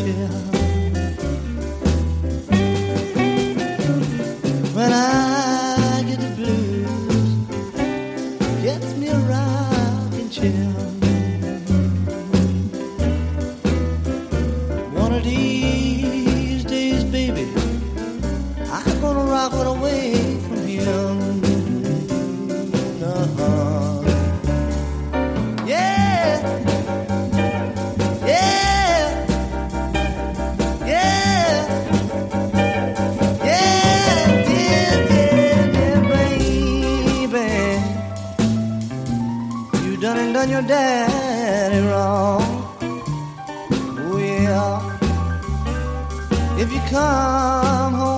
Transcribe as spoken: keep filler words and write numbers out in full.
chair. When I get the blues, gets me a rocking chair. One of these days, baby, I'm gonna rock it away from him. Uh-huh. Yeah, yeah, yeah, yeah, yeah, yeah, yeah, baby. You done and done your daddy wrong. Oh yeah. If you come home